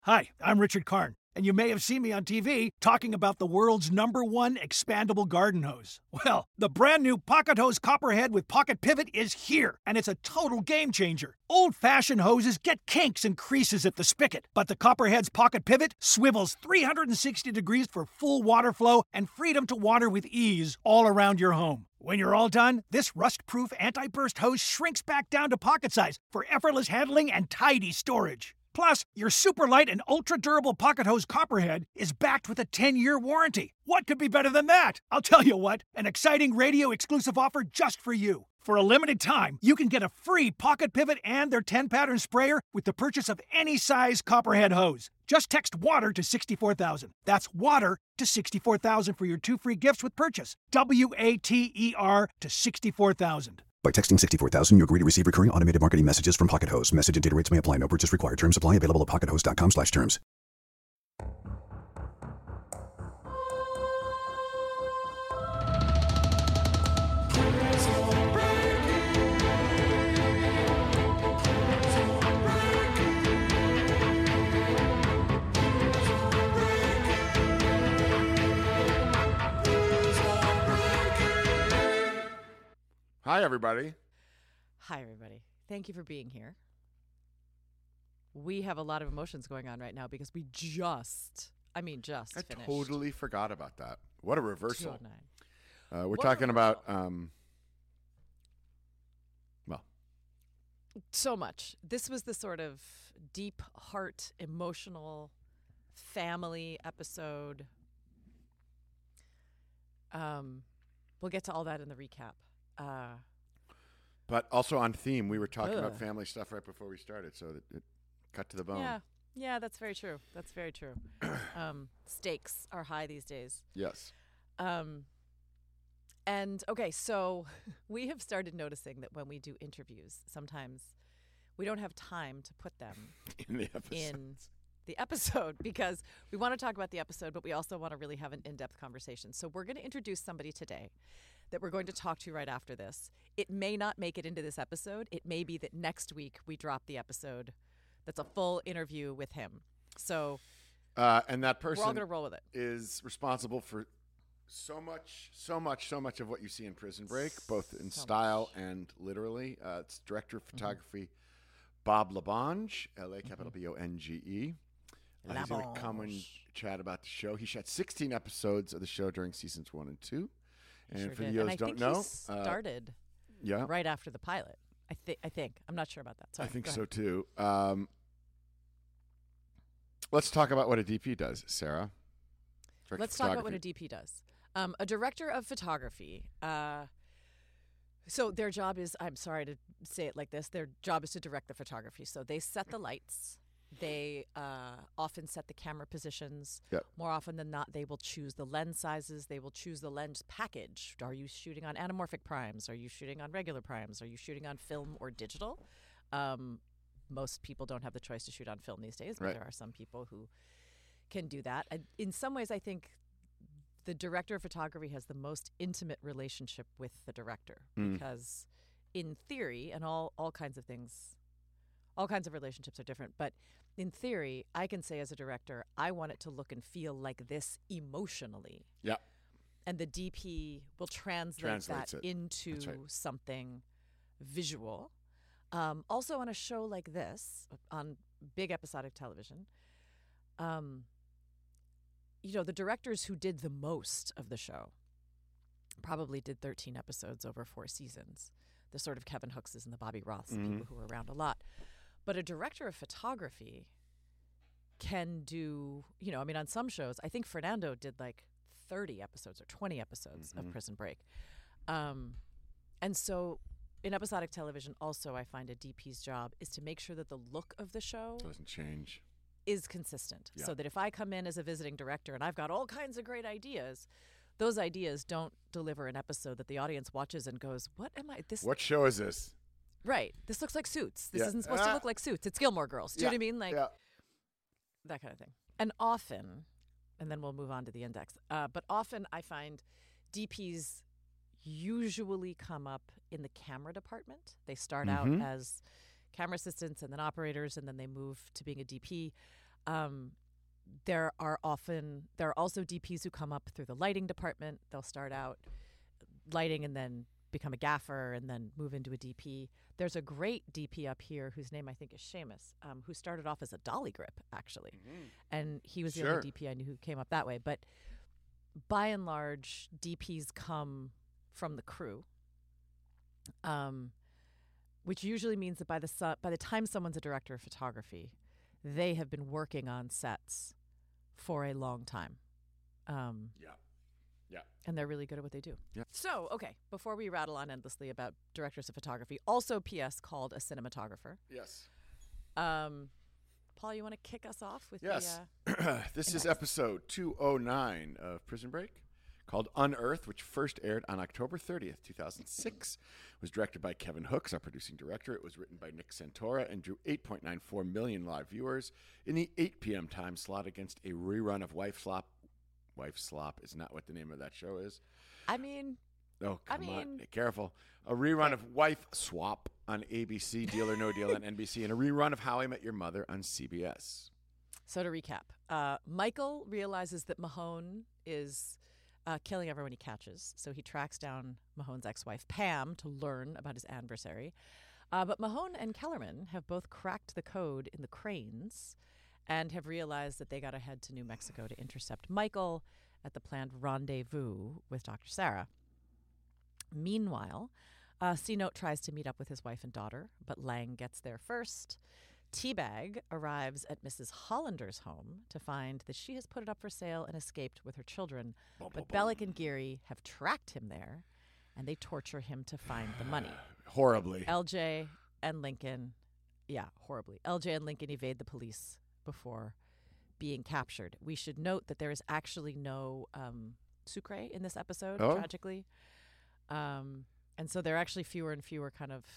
Hi, I'm Richard Karn, and you may have seen me on TV talking about the world's #1 expandable garden hose. Well, the brand new Pocket Hose Copperhead with Pocket Pivot is here, and it's a total game changer. Old-fashioned hoses get kinks and creases at the spigot, but the Copperhead's Pocket Pivot swivels 360 degrees for full water flow and freedom to water with ease all around your home. When you're all done, this rust-proof anti-burst hose shrinks back down to pocket size for effortless handling and tidy storage. Plus, your super light and ultra-durable Pocket Hose Copperhead is backed with a 10-year warranty. What could be better than that? I'll tell you what, an exciting radio-exclusive offer just for you. For a limited time, you can get a free Pocket Pivot and their 10-pattern sprayer with the purchase of any size Copperhead hose. Just text WATER to 64,000. That's WATER to 64,000 for your 2 free gifts with purchase. WATER to 64,000. By texting 64,000, you agree to receive recurring automated marketing messages from Pocket Hose. Message and data rates may apply. No purchase required. Terms apply. Available at pockethose.com/terms. Hi, everybody. Hi, everybody. Thank you for being here. We have a lot of emotions going on right now because we just finished. Totally forgot about that. What a reversal. 209. We're talking about, so much. This was the sort of deep heart, emotional family episode. We'll get to all that in the recap. but also on theme, we were talking about family stuff right before we started, so it cut to the bone. Yeah, that's very true. That's very true. Stakes are high these days. Yes. And okay, so we have started noticing that when we do interviews, sometimes we don't have time to put them in the episode because we want to talk about the episode, but we also want to really have an in-depth conversation. So we're going to introduce somebody today that we're going to talk to right after this. It may not make it into this episode. It may be that next week we drop the episode that's a full interview with him. So and that person we're all going to roll with it. Is responsible for so much of what you see in Prison Break, both in style and literally. It's director of photography, Bob Labonge, L-A capital B-O-N-G-E. He's going to come and chat about the show. He shot 16 episodes of the show during seasons 1 and 2. And for those who don't know, he started right after the pilot. I think. I'm not sure about that. Sorry, I think so too. Let's talk about what a DP does, Sarah. Let's talk about what a DP does. A director of photography. So their job is, I'm sorry to say it like this, their job is to direct the photography. So they set the lights. They often set the camera positions. Yep. More often than not, they will choose the lens sizes. They will choose the lens package. Are you shooting on anamorphic primes? Are you shooting on regular primes? Are you shooting on film or digital? Most people don't have the choice to shoot on film these days, but there are some people who can do that. In some ways, I think the director of photography has the most intimate relationship with the director because in theory, and all kinds of things, all kinds of relationships are different, but in theory, I can say as a director, I want it to look and feel like this emotionally. Yeah. And the DP will translate that into something visual. Also on a show like this, on big episodic television, the directors who did the most of the show probably did 13 episodes over 4 seasons. The sort of Kevin Hookses and the Bobby Roths, people who were around a lot. But a director of photography can do, on some shows, I think Fernando did like 30 episodes or 20 episodes of Prison Break. And so in episodic television, also, I find a DP's job is to make sure that the look of the show doesn't change, is consistent. Yeah. So that if I come in as a visiting director and I've got all kinds of great ideas, those ideas don't deliver an episode that the audience watches and goes, what show is this? Right. This looks like Suits. This isn't supposed to look like Suits. It's Gilmore Girls. Do you know what I mean? Like that kind of thing. And often, and then we'll move on to the index, but often I find DPs usually come up in the camera department. They start out as camera assistants and then operators, and then they move to being a DP. There are also DPs who come up through the lighting department. They'll start out lighting and then become a gaffer and then move into a DP. There's a great DP up here whose name I think is Seamus, who started off as a dolly grip, actually. And he was the only DP I knew who came up that way. But by and large, DPs come from the crew, which usually means that by the time someone's a director of photography, they have been working on sets for a long time. Yeah. And they're really good at what they do. Yeah. So, okay, before we rattle on endlessly about directors of photography, also P.S. called a cinematographer. Yes. Paul, you want to kick us off with Yes. This is episode 209 of Prison Break, called Unearthed, which first aired on October 30th, 2006. It was directed by Kevin Hooks, our producing director. It was written by Nick Santora and drew 8.94 million live viewers in the 8 p.m. time slot against a rerun of Wife Slop. Wife Slop is not what the name of that show is. I mean... Oh, come on. Be careful. A rerun of Wife Swap on ABC, Deal or No Deal on NBC, and a rerun of How I Met Your Mother on CBS. So to recap, Michael realizes that Mahone is killing everyone he catches. So he tracks down Mahone's ex-wife, Pam, to learn about his adversary. But Mahone and Kellerman have both cracked the code in the cranes and have realized that they got to head to New Mexico to intercept Michael at the planned rendezvous with Dr. Sarah. Meanwhile, C-Note tries to meet up with his wife and daughter, but Lang gets there first. Teabag arrives at Mrs. Hollander's home to find that she has put it up for sale and escaped with her children. But Bellick and Geary have tracked him there, and they torture him to find the money. Horribly. LJ and Lincoln, horribly. LJ and Lincoln evade the police before being captured. We should note that there is actually no Sucre in this episode, tragically. And so there are actually fewer and fewer kind of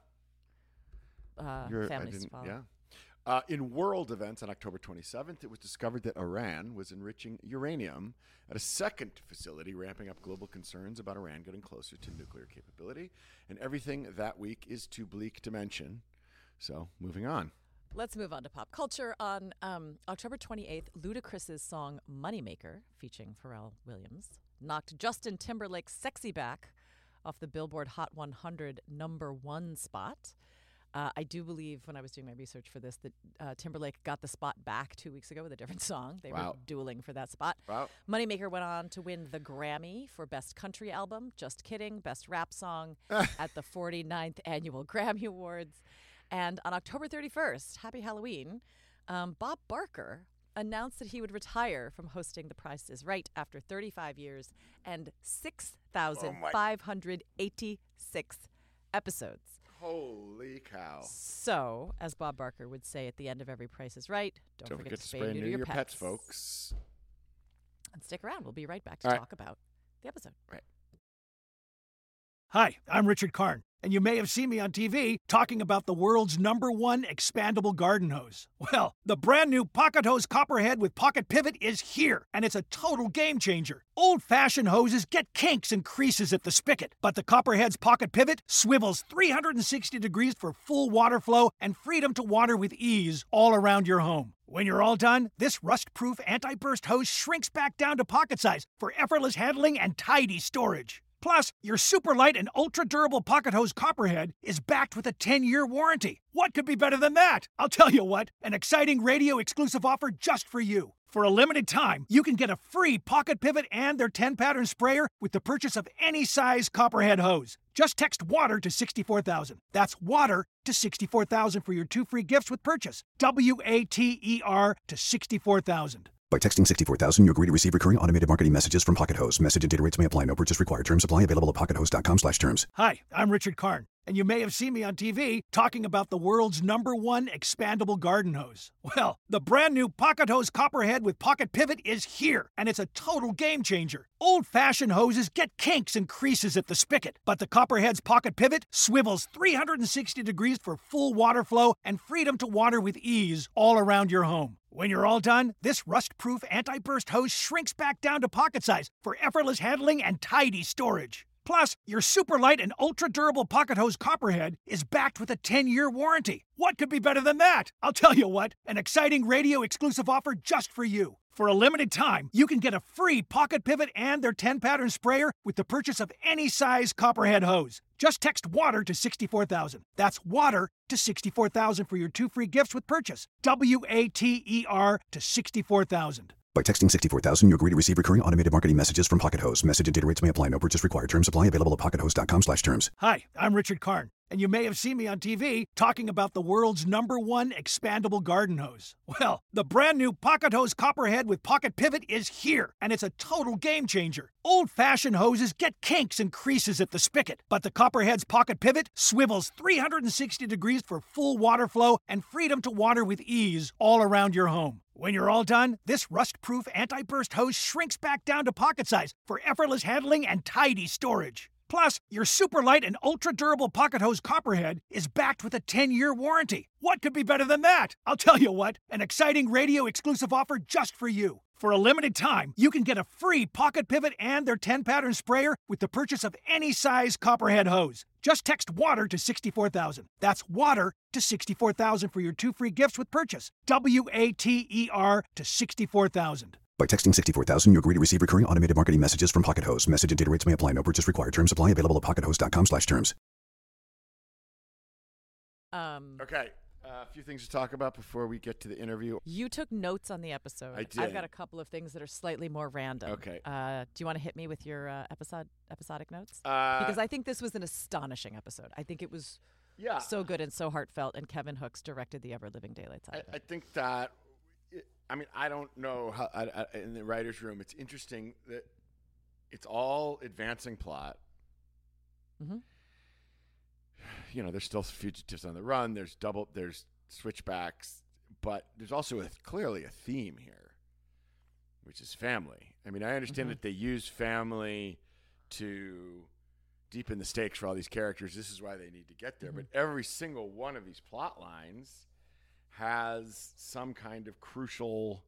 families to follow. In world events on October 27th, it was discovered that Iran was enriching uranium at a second facility, ramping up global concerns about Iran getting closer to nuclear capability. And everything that week is too bleak to mention. So, moving on. Let's move on to pop culture. On October 28th, Ludacris's song Moneymaker, featuring Pharrell Williams, knocked Justin Timberlake's Sexy Back off the Billboard Hot 100 #1 spot. I do believe, when I was doing my research for this, that Timberlake got the spot back 2 weeks ago with a different song. They were dueling for that spot. Wow. Moneymaker went on to win the Grammy for Best Country Album, Just Kidding, Best Rap Song at the 49th Annual Grammy Awards. And on October 31st, happy Halloween, Bob Barker announced that he would retire from hosting The Price is Right after 35 years and 6,586 episodes. Holy cow. So, as Bob Barker would say at the end of every Price is Right, don't forget to spay and neuter your pets, folks. And stick around. We'll be right back to talk about the episode. Right. Hi, I'm Richard Karn, and you may have seen me on TV talking about the world's #1 expandable garden hose. Well, the brand new Pocket Hose Copperhead with Pocket Pivot is here, and it's a total game changer. Old-fashioned hoses get kinks and creases at the spigot, but the Copperhead's Pocket Pivot swivels 360 degrees for full water flow and freedom to water with ease all around your home. When you're all done, this rust-proof anti-burst hose shrinks back down to pocket size for effortless handling and tidy storage. Plus, your super light and ultra-durable Pocket Hose Copperhead is backed with a 10-year warranty. What could be better than that? I'll tell you what, an exciting radio-exclusive offer just for you. For a limited time, you can get a free Pocket Pivot and their 10-pattern sprayer with the purchase of any size Copperhead hose. Just text WATER to 64,000. That's WATER to 64,000 for your 2 free gifts with purchase. WATER to 64,000. By texting 64,000, you agree to receive recurring automated marketing messages from Pocket Hose. Message and data rates may apply. No purchase required. Terms apply. Available at pockethose.com/terms. Hi, I'm Richard Karn, and you may have seen me on TV talking about the world's #1 expandable garden hose. Well, the brand new Pocket Hose Copperhead with Pocket Pivot is here, and it's a total game changer. Old-fashioned hoses get kinks and creases at the spigot, but the Copperhead's Pocket Pivot swivels 360 degrees for full water flow and freedom to water with ease all around your home. When you're all done, this rust-proof anti-burst hose shrinks back down to pocket size for effortless handling and tidy storage. Plus, your super light and ultra durable pocket hose Copperhead is backed with a 10-year warranty. What could be better than that? I'll tell you what, an exciting radio exclusive offer just for you. For a limited time, you can get a free Pocket Pivot and their 10-pattern sprayer with the purchase of any size Copperhead hose. Just text WATER to 64,000. That's WATER to 64,000 for your 2 free gifts with purchase. WATER to 64,000. By texting 64,000, you agree to receive recurring automated marketing messages from Pocket Host. Message and data rates may apply. No purchase required. Terms apply. Available at pockethost.com/terms. Hi, I'm Richard Karn, and you may have seen me on TV talking about the world's #1 expandable garden hose. Well, the brand new Pocket Hose Copperhead with Pocket Pivot is here, and it's a total game changer. Old-fashioned hoses get kinks and creases at the spigot, but the Copperhead's Pocket Pivot swivels 360 degrees for full water flow and freedom to water with ease all around your home. When you're all done, this rust-proof anti-burst hose shrinks back down to pocket size for effortless handling and tidy storage. Plus, your super light and ultra-durable pocket hose Copperhead is backed with a 10-year warranty. What could be better than that? I'll tell you what, an exciting radio exclusive offer just for you. For a limited time, you can get a free Pocket Pivot and their 10-pattern sprayer with the purchase of any size Copperhead hose. Just text WATER to 64,000. That's WATER to 64,000 for your 2 free gifts with purchase. WATER to 64,000. By texting 64,000, you agree to receive recurring automated marketing messages from Pocket Host. Message and data rates may apply. No purchase required. Terms apply. Available at pockethost.com/terms. Okay. A few things to talk about before we get to the interview. You took notes on the episode. I did. I've got a couple of things that are slightly more random. Okay. Do you want to hit me with your episodic notes? Because I think this was an astonishing episode. I think it was so good and so heartfelt, and Kevin Hooks directed the ever-living daylight side of it. I think that, I don't know how, in the writer's room, it's interesting that it's all advancing plot. Mm-hmm. There's still fugitives on the run. There's switchbacks, but there's also clearly a theme here, which is family. I understand that they use family to deepen the stakes for all these characters. This is why they need to get there. But every single one of these plot lines has some kind of crucial.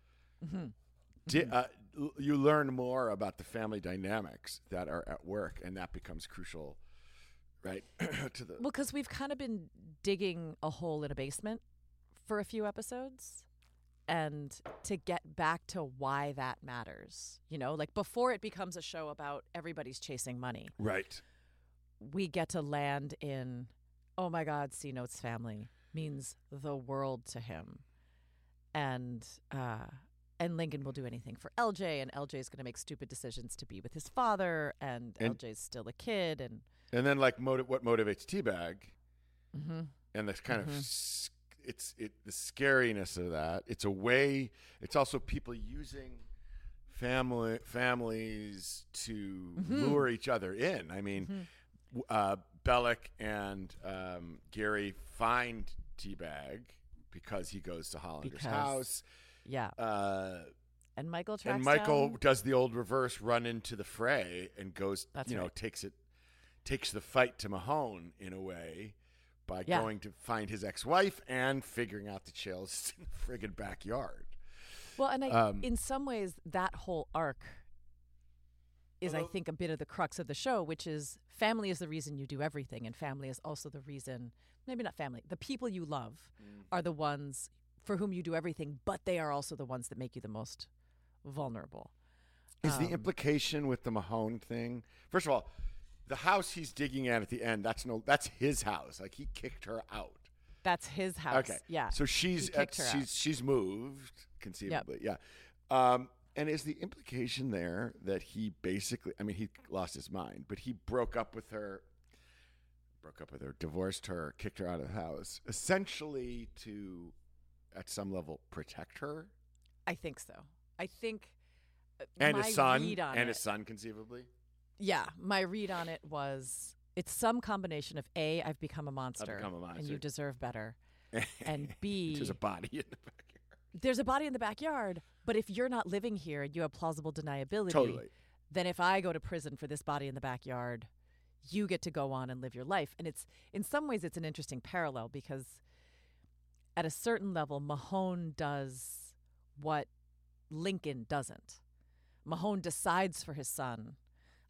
You learn more about the family dynamics that are at work, and that becomes crucial. Right. Well, because we've kind of been digging a hole in a basement for a few episodes, and to get back to why that matters, like before it becomes a show about everybody's chasing money. Right. We get to land in, oh my God, C-Note's family means the world to him. And Lincoln will do anything for LJ, and LJ is going to make stupid decisions to be with his father, and LJ's still a kid, and then what motivates Teabag, and this kind of the scariness of that. It's a way. It's also people using families to lure each other in. Bellick and Gary find Teabag because he goes to Hollander's house. Yeah. And Michael tracks and Michael down. does the old reverse run into the fray and goes. That's right. Takes the fight to Mahone in a way by going to find his ex-wife and figuring out the chills in the friggin' backyard. Well, and in some ways, that whole arc is, I think, a bit of the crux of the show, which is family is the reason you do everything, and family is also the reason, maybe not family, the people you love are the ones for whom you do everything, but they are also the ones that make you the most vulnerable. Is the implication with the Mahone thing, first of all, the house he's digging at the end, that's his house. Like, he kicked her out. That's his house. Okay. Yeah. So she's moved, conceivably. Yep. Yeah. And is the implication there that he basically, he lost his mind, but he broke up with her, divorced her, kicked her out of the house, essentially to, at some level, protect her? I think so. I think and my his son, read on his son, conceivably? Yeah, my read on it was it's some combination of A, I've become a monster, and you deserve better, and B, there's a body in the backyard. There's a body in the backyard, but if you're not living here and you have plausible deniability, totally. Then if I go to prison for this body in the backyard, you get to go on and live your life. And it's in some ways it's an interesting parallel because at a certain level, Mahone does what Lincoln doesn't. Mahone decides for his son,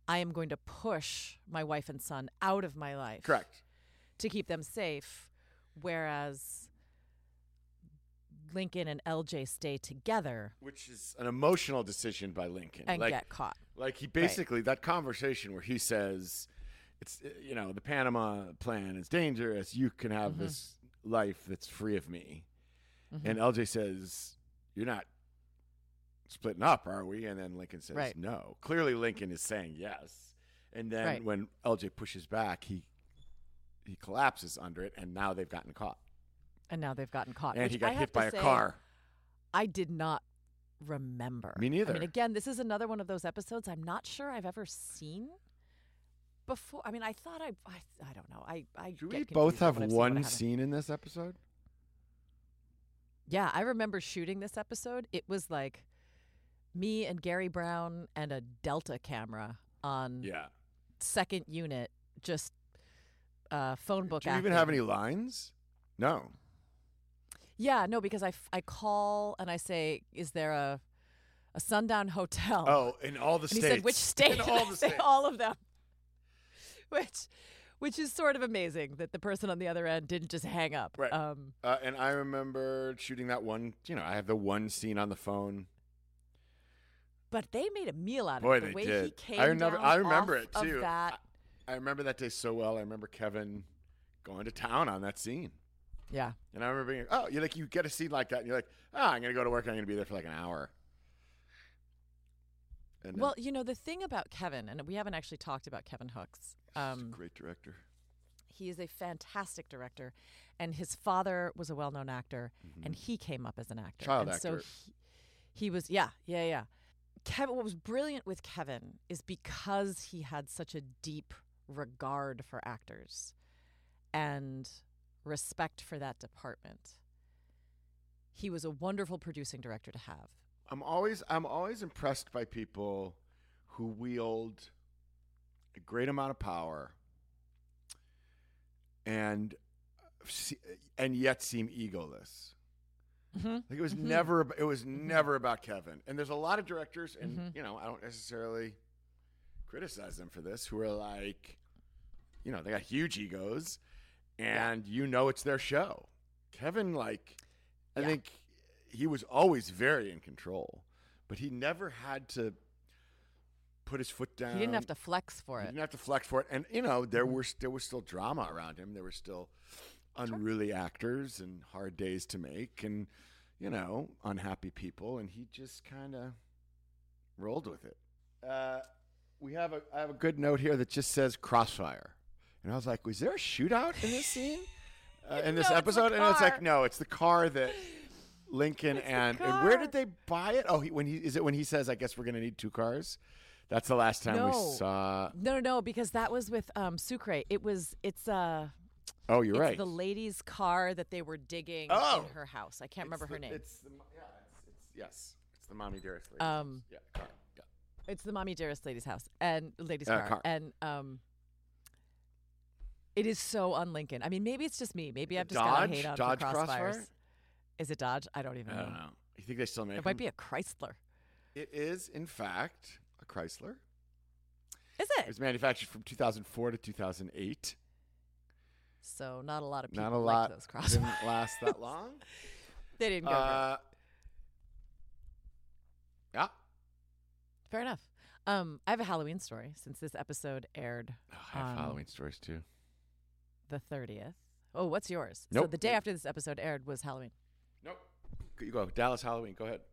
I am going to push my wife and son out of my life. Correct. To keep them safe, whereas Lincoln and LJ stay together. Which is an emotional decision by Lincoln. And get caught. Like he basically, that conversation where he says, it's, the Panama plan is dangerous. You can have this life that's free of me. And LJ says, you're not splitting up, are we? And then Lincoln says, no. Clearly Lincoln is saying yes. And then when LJ pushes back, he collapses under it, and now they've gotten caught. And Which he got hit by a car. I did not remember. Me neither. I mean, again, this is another one of those episodes I'm not sure I've ever seen before. I mean, I thought I don't know. I Do get we confused both have on what I've seen, what I one haven't. scene in this episode? Yeah, I remember shooting this episode. It was like me and Gary Brown and a Delta camera on second unit, just phone book Do you acting. even have any lines? No. Yeah, no, because I call and I say, is there a Sundown Hotel? Oh, in all the and states. he said, which state? In all I the say states. all of them. Which is sort of amazing that the person on the other end didn't just hang up. Right. And I remember shooting that one, I have the one scene on the phone. But they made a meal out of Boy, it. The they way did. he came I remember off it too. Of that. I remember that day so well. I remember Kevin going to town on that scene. Yeah. And I remember being, you get a scene like that, and you're like, I'm going to go to work. I'm going to be there for like an hour. And Well, the thing about Kevin, and we haven't actually talked about Kevin Hooks. he's a great director. He is a fantastic director, and his father was a well-known actor, and he came up as an actor. Child and actor. So he was, yeah. Kevin, what was brilliant with Kevin is because he had such a deep regard for actors and respect for that department. He was a wonderful producing director to have. I'm always impressed by people who wield a great amount of power and yet seem egoless. Like it was never about Kevin. And there's a lot of directors, and I don't necessarily criticize them for this, who are like, they got huge egos, and it's their show. Kevin, I think he was always very in control, but he never had to put his foot down. He didn't have to flex for it. He didn't have to flex for it. And, there was still drama around him. There were still unruly actors and hard days to make and, unhappy people. And he just kind of rolled with it. I have a good note here that just says Crossfire. And I was like, was there a shootout in this scene? In this episode? And it's like, no, it's the car that Lincoln and where did they buy it? Oh, when he says, I guess we're going to need 2 cars? That's the last time we saw. No, because that was with Sucre. Oh, you're right. It's the lady's car that they were digging in her house. I can't remember her name. It's the Mommy Dearest lady. Car. Yeah. It's the Mommy Dearest lady's house and lady's car. And it is so un-Lincoln. I mean, maybe it's just me. Maybe I've just got to hate on Dodge for Crossfires. Crossfire? Is it Dodge? I don't even know. I don't know. You think they still make It might be a Chrysler. It is, in fact, a Chrysler. Is It it? was manufactured from 2004 to 2008. So not a lot of people Not a like lot. those Crossfires. Didn't last that long. They didn't go great. Yeah. Fair enough. I have a Halloween story since this episode aired I have Halloween stories too. the 30th. Oh, what's yours? Nope. So the day after this episode aired was Halloween. Nope. You go. Dallas Halloween. Go ahead.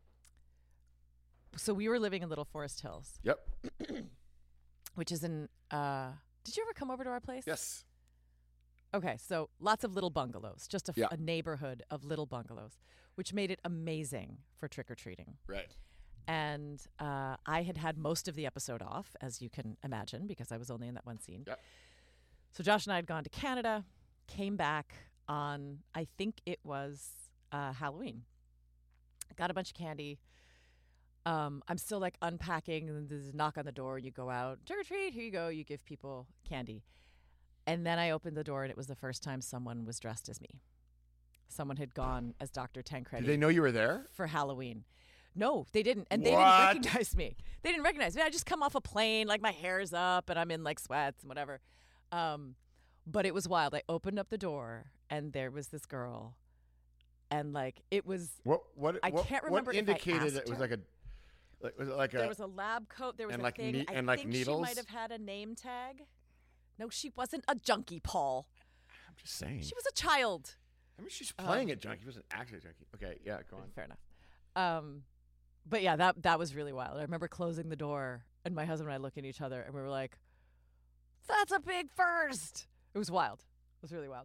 So we were living in Little Forest Hills, Yep. which is in did you ever come over to our place? Yes. Okay, so lots of little bungalows, just Yeah. a neighborhood of little bungalows, which made it amazing for trick-or-treating. Right. And I had most of the episode off, as you can imagine, because I was only in that one scene. Yep. So Josh and I had gone to Canada, came back on, I think it was Halloween. Got a bunch of candy. I'm still like unpacking, and there's a knock on the door. You go out, trick or treat, here you go. You give people candy. And then I opened the door, and it was the first time someone was dressed as me. Someone had gone as Dr. Tancredi Did they know you were there? for Halloween. No, they didn't. And they What? didn't recognize me. They didn't recognize me. I just come off a plane, like my hair's up and I'm in like sweats and whatever. But it was wild. I opened up the door and there was this girl. And like it was I can't remember what if I indicated asked it was her. was it like There a was a lab coat. There was and a like thing. I and like think needles? she might have had a name tag. No, she wasn't a junkie, Paul. I'm just saying. She was a child. I mean, she's playing a junkie. She wasn't actually a junkie. Okay, yeah, go on. Fair enough. But yeah, that was really wild. I remember closing the door, and my husband and I looked at each other, and we were like, "That's a big first." It was wild. It was really wild.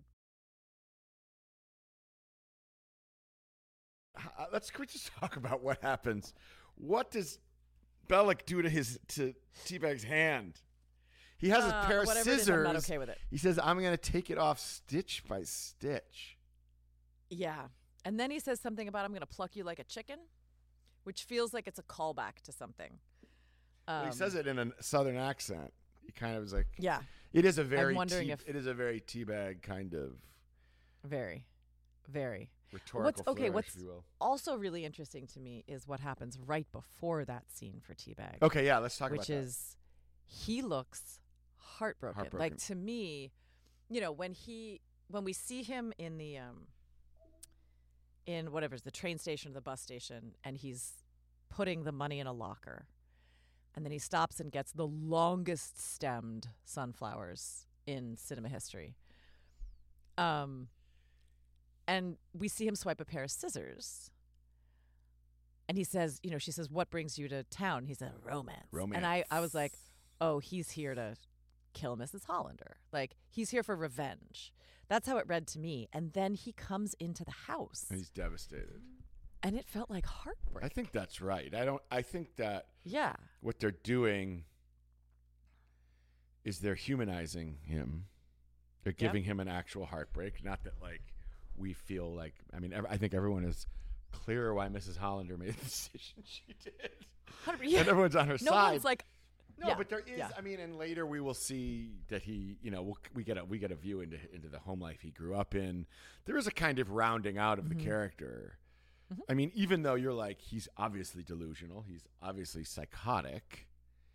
Can we just talk about what happens? What does Bellick do to Teabag's hand? He has a pair of whatever it scissors. is, I'm not okay with it. He says, "I'm going to take it off stitch by stitch." Yeah. And then he says something about, "I'm going to pluck you like a chicken," which feels like it's a callback to something. Well, he says it in a southern accent. He kind of is like, Yeah. It is a very wondering if- it is a very Teabag kind of Very, very. rhetorical flourish, What's if you will. also really interesting to me is what happens right before that scene for Teabag. Okay, yeah, let's talk about which that. is he looks heartbroken. Like Heartbroken. to me, you know, when we see him in the in whatever's the train station or the bus station, and he's putting the money in a locker, and then he stops and gets the longest stemmed sunflowers in cinema history. And we see him swipe a pair of scissors. And he says, you know, she says, "What brings you to town?" He said, "Romance." Romance. And I was like, oh, he's here to kill Mrs. Hollander. Like, he's here for revenge. That's how it read to me. And then he comes into the house. And he's devastated. And it felt like heartbreak. I think that's right. I think that Yeah. what they're doing is they're humanizing him. They're giving him an actual heartbreak. Not that, like, we feel like, I mean, I think everyone is clear why Mrs. Hollander made the decision she did. Yeah. And everyone's on her No side. one's like, No, yeah, but there is. yeah. I mean, and later we will see that he, you know, we get a view into the home life he grew up in. There is a kind of rounding out of the character. Mm-hmm. I mean, even though you're like, he's obviously delusional, he's obviously psychotic,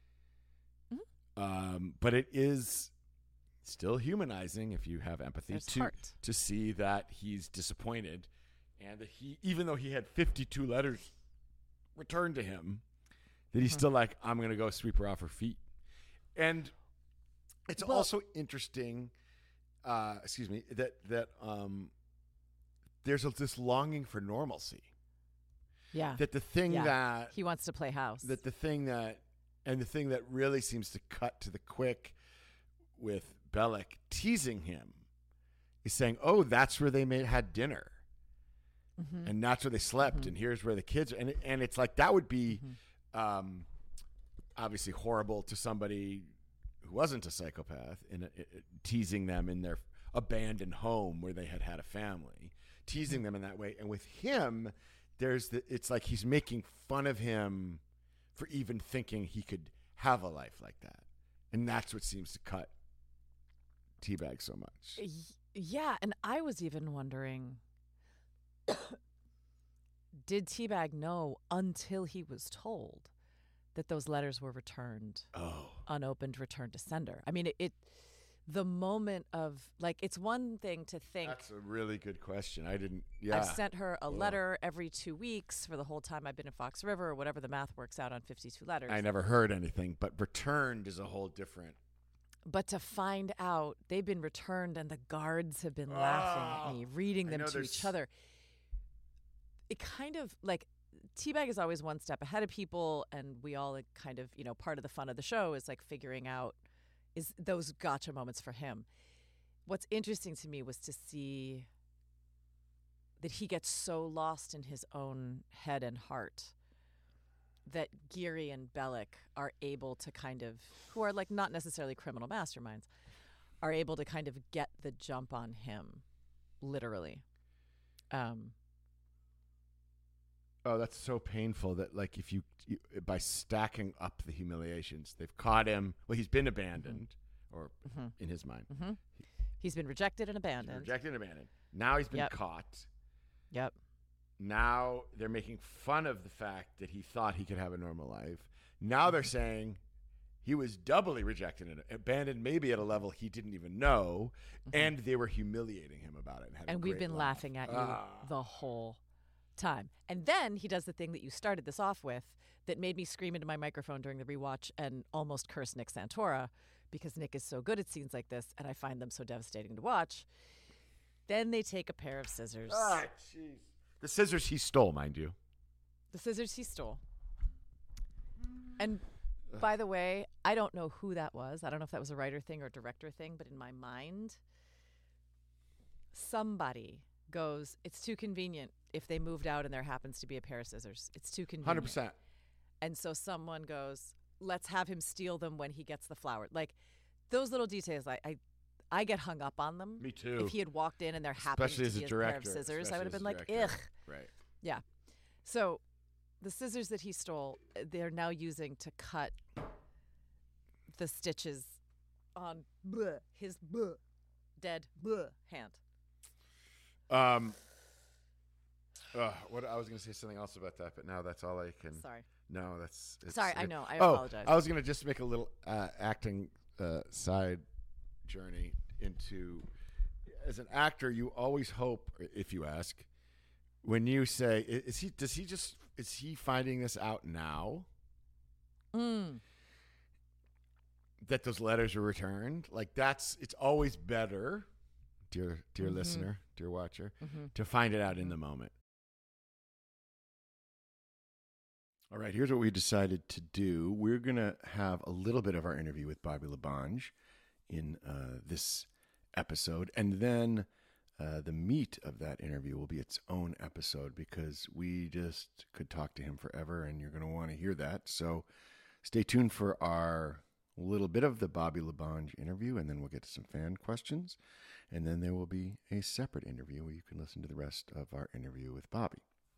but it is still humanizing if you have empathy There's heart. to see that he's disappointed, and that he, even though he had 52 letters returned to him, that he's still like, "I'm going to go sweep her off her feet." And it's also interesting, that there's this longing for normalcy. Yeah. That the thing Yeah. that He wants to play house. that the thing that really seems to cut to the quick with Bellick teasing him is saying, "Oh, that's where they had dinner, and that's where they slept, and here's where the kids are." And it's like that would be obviously horrible to somebody who wasn't a psychopath, teasing them in their abandoned home where they had a family, teasing them in that way. And with him, it's like he's making fun of him for even thinking he could have a life like that. And that's what seems to cut Teabag so much. Yeah, and I was even wondering, did Teabag know until he was told that those letters were returned, unopened, returned to sender? I mean, the moment of, like, it's one thing to think, That's a really good question. I didn't, yeah. I've sent her a letter every 2 weeks for the whole time I've been in Fox River, or whatever the math works out on 52 letters. I never heard anything, but returned is a whole different. But to find out they've been returned and the guards have been laughing at me, reading I them know to there's- each other, it kind of, like, Teabag is always one step ahead of people, and we all, like, kind of, you know, part of the fun of the show is, like, figuring out is those gotcha moments for him. What's interesting to me was to see that he gets so lost in his own head and heart that Geary and Bellick are able to kind of, who are, like, not necessarily criminal masterminds, are able to kind of get the jump on him, literally. Oh, that's so painful that, like, if you by stacking up the humiliations, they've caught him. Well, he's been abandoned, or in his mind, He's been rejected and abandoned. rejected and abandoned. Now he's been Yep. caught. Yep. Now they're making fun of the fact that he thought he could have a normal life. Now they're saying he was doubly rejected and abandoned, maybe at a level he didn't even know, and they were humiliating him about it. And we've been laughing at you the whole time. And then he does the thing that you started this off with that made me scream into my microphone during the rewatch and almost curse Nick Santora, because Nick is so good at scenes like this, and I find them so devastating to watch. Then they take a pair of scissors. Ah, jeez. The scissors he stole, mind you. The scissors he stole. And by the way, I don't know who that was. I don't know if that was a writer thing or a director thing, but in my mind, somebody goes, it's too convenient if they moved out and there happens to be a pair of scissors. It's too convenient. 100%. And so someone goes, let's have him steal them when he gets the flower. Like, those little details, I get hung up on them. Me too. If he had walked in and there happened to be a pair of scissors, I would have been like, ugh. Right. Yeah. So the scissors that he stole, they're now using to cut the stitches on his dead hand. What I was going to say something else about that, but now that's all I can. Sorry. No, Sorry, I know. I apologize. I was going to just make a little acting side journey into, as an actor, you always hope, if you ask, when you say, is he finding this out now? That those letters are returned? Like, it's always better, dear listener, dear watcher, to find it out in the moment. All right, here's what we decided to do. We're going to have a little bit of our interview with Bobby LaBonge in this episode, and then the meat of that interview will be its own episode, because we just could talk to him forever, and you're going to want to hear that. So stay tuned for our little bit of the Bobby LaBonge interview, and then we'll get to some fan questions, and then there will be a separate interview where you can listen to the rest of our interview with Bobby.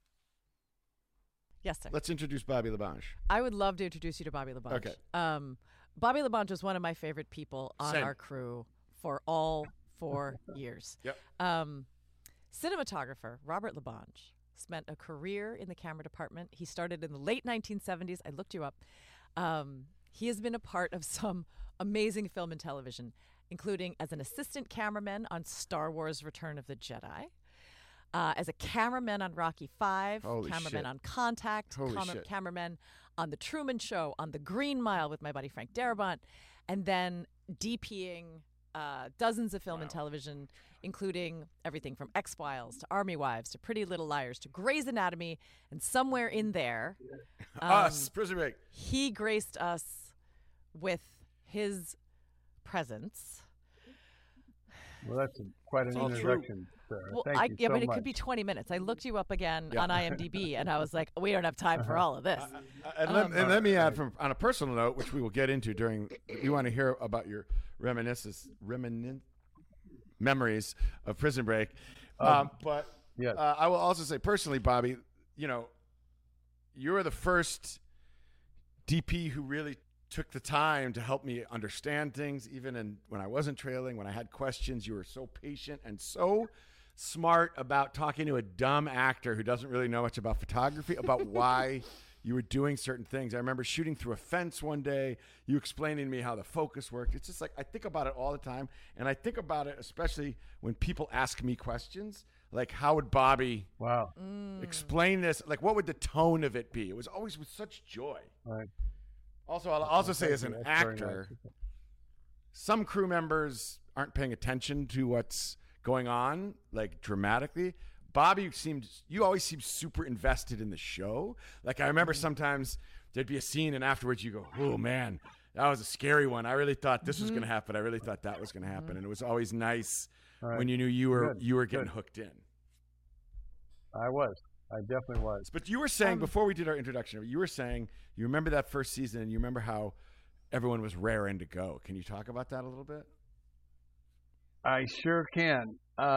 Yes, sir. Let's introduce Bobby LaBonge. I would love to introduce you to Bobby LaBonge. Okay. Bobby LaBonge was one of my favorite people on Same. our crew for all 4 years. Yep. Cinematographer Robert LaBonge spent a career in the camera department. He started in the late 1970s. I looked you up. He has been a part of some amazing film and television, including as an assistant cameraman on Star Wars Return of the Jedi, as a cameraman on Rocky V, cameraman on Contact, cameraman on The Truman Show, on The Green Mile with my buddy Frank Darabont, and then DPing dozens of film and television, including everything from X-Files to Army Wives to Pretty Little Liars to Grey's Anatomy, and somewhere in there, Prison Break. He graced us with his presence. Well, that's quite an introduction. Well, Thank you so but it much. could be 20 minutes. I looked you up again on IMDb, and I was like, we don't have time for all of this. And let me add, on a personal note, which we will get into during. We want to hear about your memories of Prison Break, but yes. I will also say personally, Bobby, you're the first DP who really took the time to help me understand things, even when I wasn't trailing, when I had questions. You were so patient and so smart about talking to a dumb actor who doesn't really know much about photography, about why you were doing certain things. I remember shooting through a fence one day, you explaining to me how the focus worked. It's just like, I think about it all the time, and I think about it especially when people ask me questions, like, how would Bobby explain this? Like, what would the tone of it be? It was always with such joy. Right. Also, I'll also say, as an actor, some crew members aren't paying attention to what's going on, like, dramatically. Bobby you always seem super invested in the show. Like, I remember sometimes there'd be a scene, and afterwards you go, oh, man, that was a scary one. I really thought this was going to happen. I really thought that was going to happen. And it was always nice when you knew you were getting hooked in. I definitely was. But you were saying, before we did our introduction, you were saying you remember that first season, and you remember how everyone was raring to go. Can you talk about that a little bit? I sure can.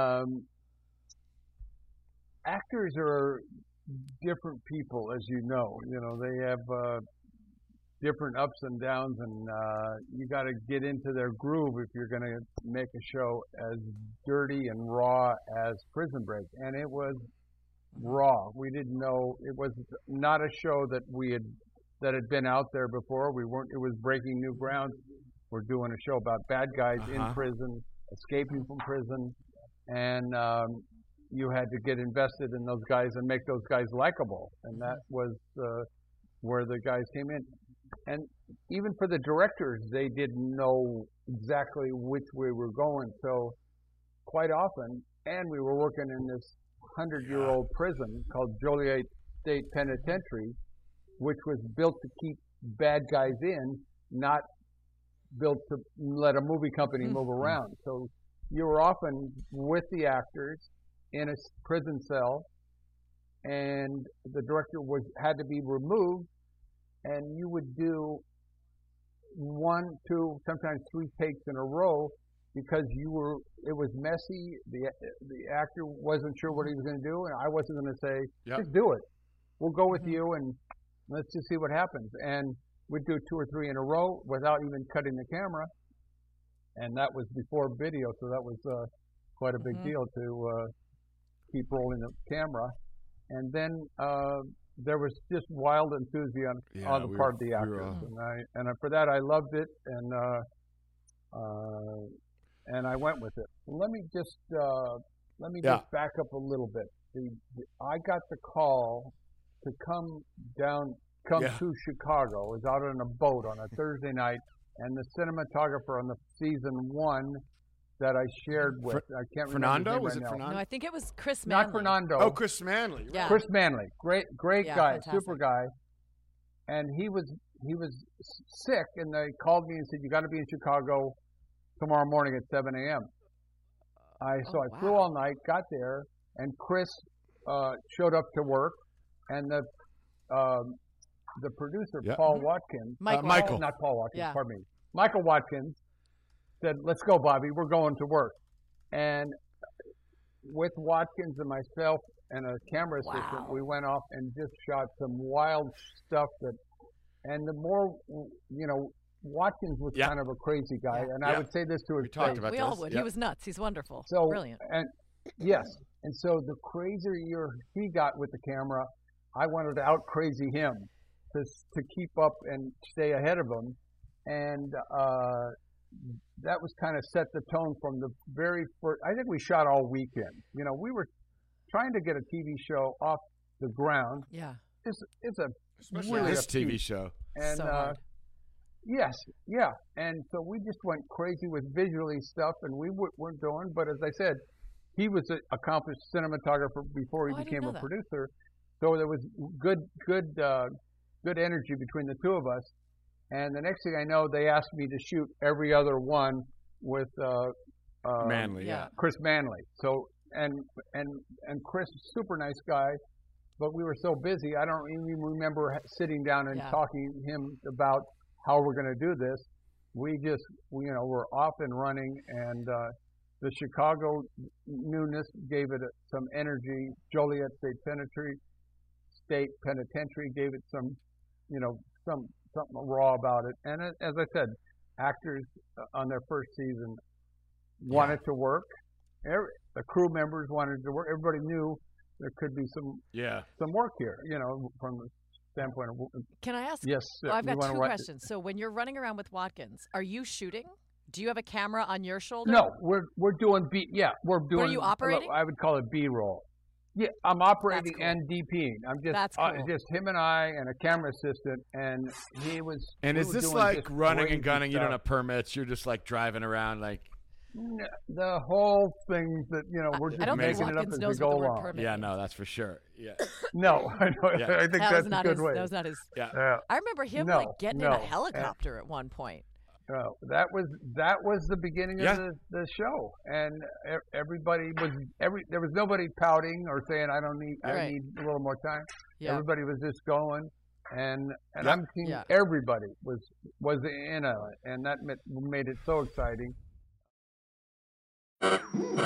Actors are different people, as you know. They have different ups and downs, and you got to get into their groove if you're going to make a show as dirty and raw as Prison Break. And it was raw. We didn't know, it was not a show that had been out there before. It was breaking new ground. We're doing a show about bad guys in prison, escaping from prison, and you had to get invested in those guys and make those guys likable, and that was where the guys came in. And even for the directors, they didn't know exactly which way we're going. So quite often, and we were working in this 100-year-old prison called Joliet State Penitentiary, which was built to keep bad guys in, not built to let a movie company move around. So you were often with the actors in a prison cell, and the director had to be removed, and you would do 1, 2, sometimes 3 takes in a row because it was messy. The actor wasn't sure what he was going to do, and I wasn't going to say, just do it. We'll go with you, and let's just see what happens. And we'd do 2 or 3 in a row without even cutting the camera, and that was before video, so that was quite a big deal to keep rolling the camera. And then there was just wild enthusiasm on the part of the actors, and for that I loved it, and I went with it. Let me just back up a little bit. I got the call to come to Chicago. I was out on a boat on a Thursday night, and the cinematographer on the season 1 that I shared with, I can't remember his name Was it right Fernando? No, I think it was Chris Manley. Not Fernando. Oh, Chris Manley. Right. Yeah. Chris Manley, great guy, fantastic. super guy, and he was sick, and they called me and said, "You got to be in Chicago tomorrow morning at 7 a.m." I flew all night, got there, and Chris showed up to work, and the producer Paul Watkins, Michael, not Paul Watkins, pardon me, Michael Watkins, said, "Let's go, Bobby. We're going to work." And with Watkins and myself and a camera assistant, we went off and just shot some wild stuff and the more, Watkins was kind of a crazy guy, and I would say this to his face. We all would. He was nuts. He's wonderful. So, brilliant. And yes, and so the crazier he got with the camera, I wanted to out crazy him to keep up and stay ahead of him, and that was kind of set the tone from the very first. I think we shot all weekend. We were trying to get a TV show off the ground. Yeah, it's a especially really this TV show. And so hard. yes, yeah, and so we just went crazy with visually stuff, and we weren't doing. But as I said, he was an accomplished cinematographer before he became a producer, so there was good energy between the two of us. And the next thing I know, they asked me to shoot every other one with Manley, Chris Manley. So and Chris, super nice guy, but we were so busy, I don't even remember sitting down and talking to him about how we're going to do this. We just, we're off and running, and the Chicago newness gave it some energy. Joliet State Penitentiary gave it some, something raw about it. And as I said, actors on their first season wanted to work. The crew members wanted to work. Everybody knew there could be some work here, from the standpoint of. Can I ask? Yes. Well, I've got 2 questions. So when you're running around with Watkins, are you shooting? Do you have a camera on your shoulder? No, we're doing we're doing. But are you operating? I would call it B-roll. Yeah, I'm operating cool. and DPing. I'm just That's cool. Just him and I and a camera assistant, and he was. And is this like running and gunning? You don't have permits. You're just like driving around like. The whole thing that we're just making it up as we go along. Yeah, no, that's for sure. Yeah. No, I know. Yeah. I think that's a good way. That was not his. Yeah. I remember him getting in a helicopter at one point. That was the beginning of the show, and everybody was there was nobody pouting or saying I need a little more time. Yeah. Everybody was just going, and I'm seeing everybody was in on it, and that made it so exciting.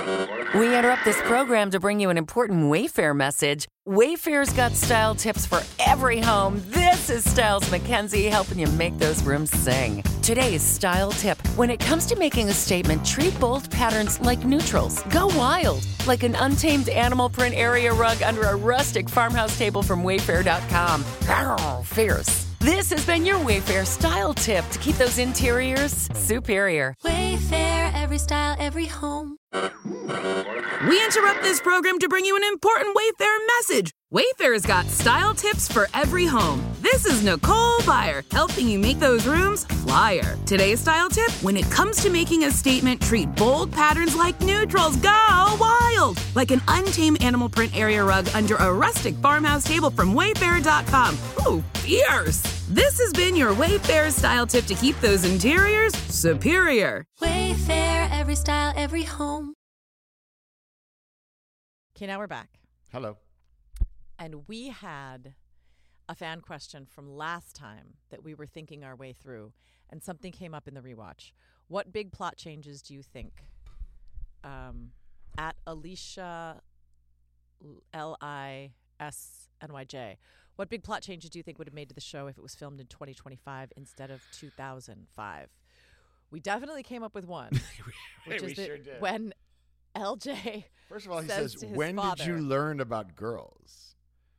We interrupt this program to bring you an important Wayfair message. Wayfair's got style tips for every home. This is Styles Mackenzie helping you make those rooms sing. Today's style tip. When it comes to making a statement, treat bold patterns like neutrals. Go wild, like an untamed animal print area rug under a rustic farmhouse table from Wayfair.com. Arr, fierce. This has been your Wayfair style tip to keep those interiors superior. Wayfair, every style, every home. We interrupt this program to bring you an important Wayfair message. Wayfair's got style tips for every home. This is Nicole Byer, helping you make those rooms flyer. Today's style tip, when it comes to making a statement, treat bold patterns like neutrals. Go wild! Like an untamed animal print area rug under a rustic farmhouse table from Wayfair.com. Ooh, fierce! This has been your Wayfair style tip to keep those interiors superior. Wayfair, every style, every home. Okay, now we're back. Hello. And we had a fan question from last time that we were thinking our way through, and something came up in the rewatch. What big plot changes do you think? At Alicia LISNYJ. What big plot changes do you think would have made to the show if it was filmed in 2025 instead of 2005? We definitely came up with one, which is that sure did. when LJ First of all, he says says, to his "When did you father- learn about girls?"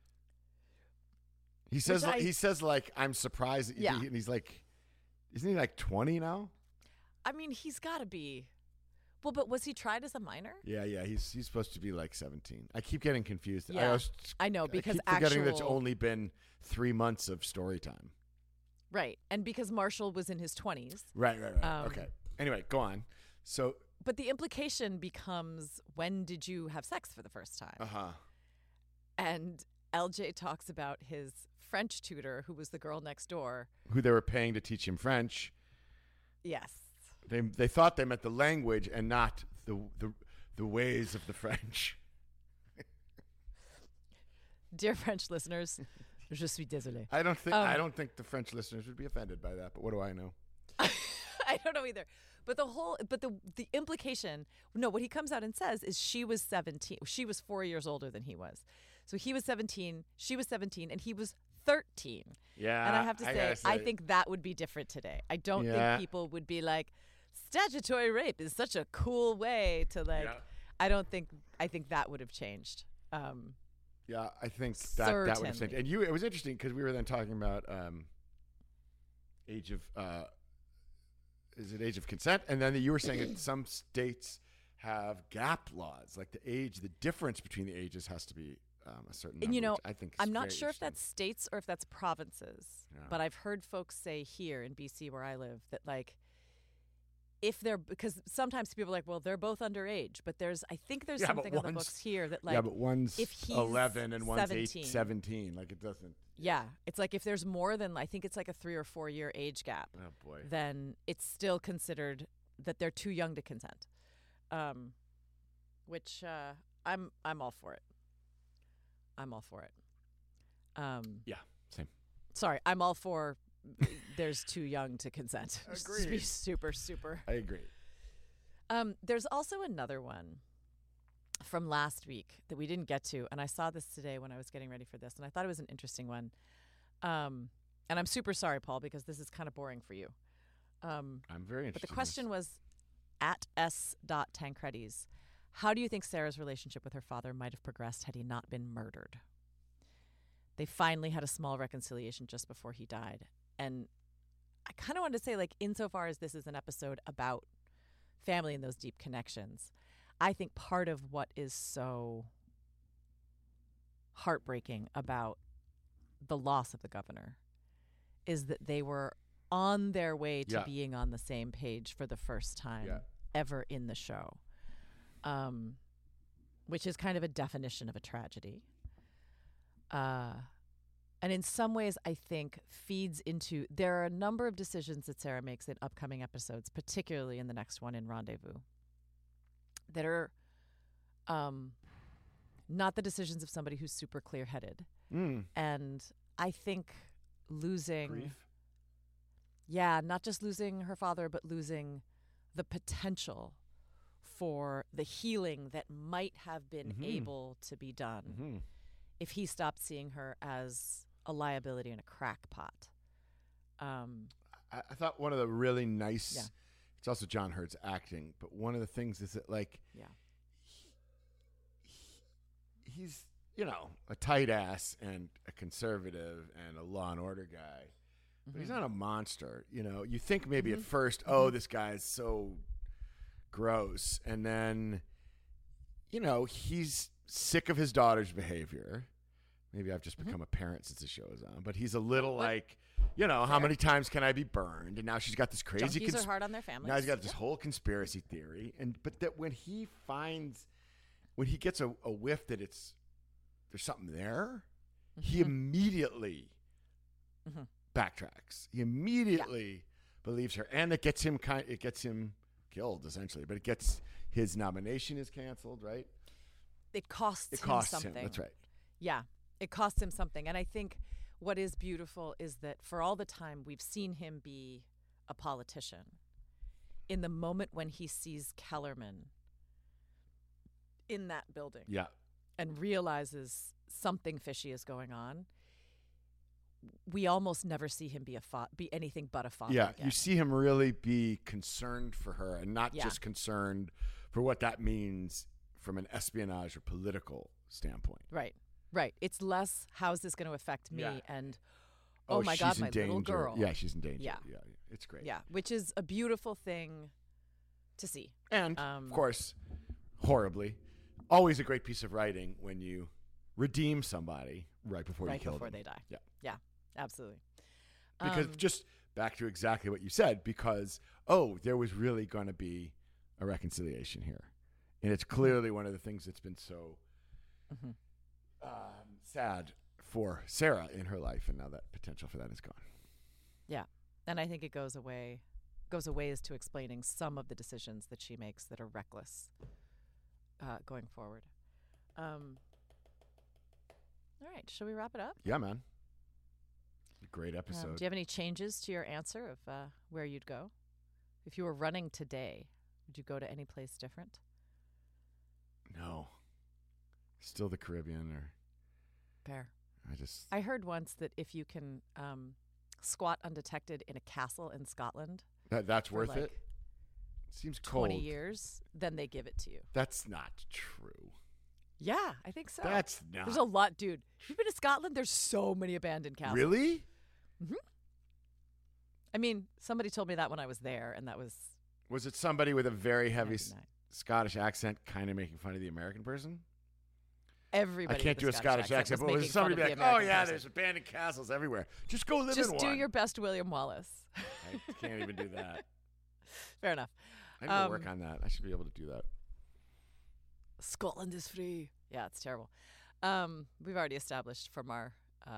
He says, I- "He says like I'm surprised." Yeah. And he's like, isn't he like 20 now? I mean, he's got to be. Well, but was he tried as a minor? Yeah. He's supposed to be like 17. I keep getting confused. Yeah, I know, because I keep forgetting that's actual- only been 3 months of story time. Right. And because Marshall was in his 20s. Right. Okay. Anyway, go on. So. But the implication becomes, when did you have sex for the first time? And LJ talks about his French tutor, who was the girl next door. Who they were paying to teach him French. Yes. They thought they meant the language and not the ways of the French. Dear French listeners, je suis désolé. I don't think the French listeners would be offended by that, but what do I know? I don't know either. But the implication, no, what he comes out and says is she was 17. She was 4 years older than he was. So he was 17, she was 17, and he was 13. Yeah. And I have to gotta say, I think that would be different today. I don't Yeah. think people would be like, statutory rape is such a cool way to like, Yeah. I think that would have changed. Yeah, I think that would have changed. Certainly. And it was interesting because we were then talking about age of age of consent, and then you were saying that some states have gap laws, like the difference between the ages has to be a certain number. And Which I think I'm is not very sure if interesting. that's states or if that's provinces, Yeah. but I've heard folks say here in BC where I live that like, because sometimes people are like, well, they're both underage, but I think there's Yeah, but something on the one's- books here that like, yeah, but one's if he's 11 and one's 17. 17. Like it doesn't. yeah, it's like if there's more than, I think it's like a 3 or 4 year age gap, Oh boy. then it's still considered that they're too young to consent, which I'm all for it. I'm all for it. Yeah, same. Sorry, I'm all for there's too young to consent. Just to be Agreed. super. I agree. There's also another one from last week that we didn't get to, and I saw this today when I was getting ready for this, and I thought it was an interesting one. And I'm super sorry, Paul, because this is kind of boring for you. I'm very interested. But the question was, at s.tancredis, how do you think Sarah's relationship with her father might have progressed had he not been murdered? They finally had a small reconciliation just before he died. And I kind of wanted to say, like, insofar as this is an episode about family and those deep connections, I think part of what is so heartbreaking about the loss of the governor is that they were on their way to Yeah. being on the same page for the first time Yeah. ever in the show, which is kind of a definition of a tragedy. And in some ways, I think feeds into, there are a number of decisions that Sarah makes in upcoming episodes, particularly in the next one in Rendezvous, that are not the decisions of somebody who's super clear-headed. And I think losing, Grief. yeah, not just losing her father, but losing the potential for the healing that might have been able to be done if he stopped seeing her as a liability and a crackpot. I thought one of the really nice, it's also John Hurt's acting, but one of the things is that, like, he's, you know, a tight ass and a conservative and a law and order guy, but he's not a monster. You know, you think maybe at first, oh, this guy is so gross. And then, you know, he's sick of his daughter's behavior. Maybe I've just become a parent since the show is on, but he's a little like, you know, how many times can I be burned? And now she's got this crazy. Junkies are hard on their families. Now he's got this whole conspiracy theory, but that when he gets a whiff that there's something there, he immediately backtracks. He immediately believes her, and it gets him killed essentially. But it gets his nomination is canceled, right? It costs him something. That's right. Yeah, it costs him something, and I think what is beautiful is that for all the time we've seen him be a politician, in the moment when he sees Kellerman in that building, and realizes something fishy is going on, we almost never see him be anything but a father. Yeah, again. you see him really be concerned for her, and not just concerned for what that means from an espionage or political standpoint. Right. It's less, how's this going to affect me? And, oh my God, my little girl. Yeah, she's in danger. Yeah. It's great. Yeah, which is a beautiful thing to see. And, of course, horribly, always a great piece of writing when you redeem somebody right before you kill them. Right before they die. Yeah, absolutely. Because just back to exactly what you said, because, there was really going to be a reconciliation here. And it's clearly one of the things that's been so sad for Sarah in her life, and now that potential for that is gone. Yeah, and I think it goes a ways to explaining some of the decisions that she makes that are reckless going forward. All right, shall we wrap it up? Yeah, man. Great episode. Do you have any changes to your answer of where you'd go? If you were running today, would you go to any place different? No. Still the Caribbean or... Fair. I heard once that if you can squat undetected in a castle in Scotland... That's worth it? Seems cold. 20 years, then they give it to you. That's not true. Yeah, I think so. That's not. There's a lot, dude. You've been to Scotland? There's so many abandoned castles. Really? Mm-hmm. I mean, somebody told me that when I was there, and that was... Was it somebody with a very heavy Scottish accent kind of making fun of the American person? Everybody. I can't do a Scottish accent, but was somebody be like, oh, yeah, there's abandoned castles everywhere. Just go live in one. Just do your best William Wallace. I can't even do that. Fair enough. I need to work on that. I should be able to do that. Scotland is free. Yeah, it's terrible. We've already established from our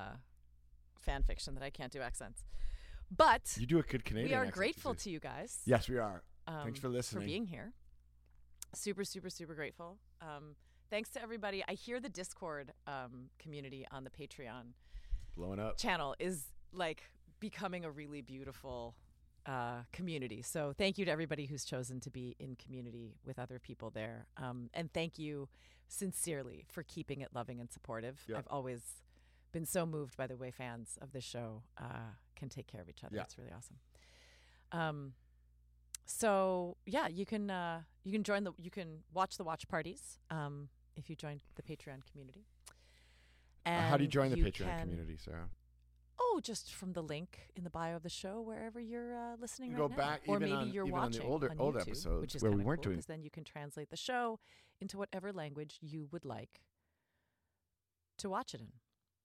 fan fiction that I can't do accents. But you do a good Canadian we are accent, grateful to you guys. Yes, we are. Thanks for listening. For being here. Super, super, super grateful. Thanks to everybody. I hear the Discord community on the Patreon blowing up channel is like becoming a really beautiful community. So thank you to everybody who's chosen to be in community with other people there. And thank you sincerely for keeping it loving and supportive. Yep. I've always been so moved by the way fans of this show can take care of each other. Yeah. It's really awesome. So yeah, you can watch the watch parties if you join the Patreon community. And how do you join the Patreon community, Sarah? Oh, just from the link in the bio of the show, wherever you're listening you right go now. back, or even maybe on, you're even watching on the old YouTube, episodes which is where we kinda weren't cool, doing. because then you can translate the show into whatever language you would like to watch it in.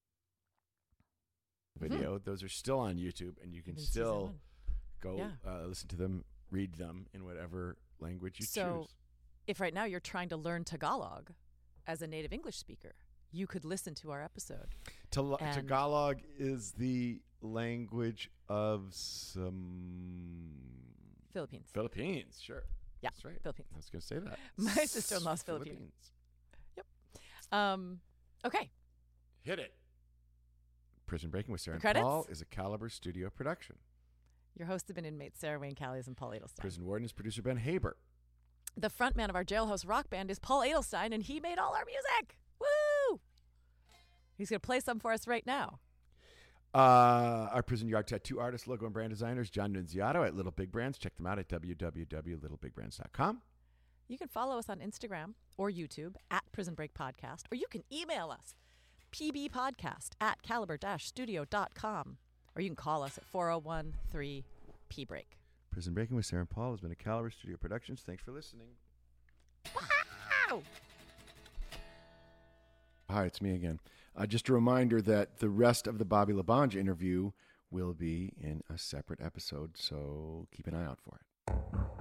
Video. Those are still on YouTube, and you can still go listen to them, read them in whatever language you choose. If right now you're trying to learn Tagalog as a native English speaker, you could listen to our episode. Tagalog is the language of some Philippines, sure. Yeah, that's right. Philippines. I was going to say that. My sister-in-law's Filipino. Yep. Okay. Hit it. Prison Breaking with Sarah and credits? Paul is a Caliber Studio production. Your hosts have been inmates Sarah Wayne Callies and Paul Edelstein. Prison Warden is producer Ben Haber. The frontman of our Jailhouse Rock Band is Paul Adelstein, and he made all our music. Woo! He's going to play some for us right now. Our Prison Yard tattoo artist, logo, and brand designers, John Nunziato at Little Big Brands. Check them out at www.littlebigBrands.com. You can follow us on Instagram or YouTube at Prison Break Podcast, or you can email us, pbpodcast@caliber-studio.com, or you can call us at 401-3-PBREAK. Prison Breaking with Sarah and Paul has been a Caliber Studio Productions. Thanks for listening. Wow! Hi, it's me again. Just a reminder that the rest of the Bobby LaBonge interview will be in a separate episode, so keep an eye out for it.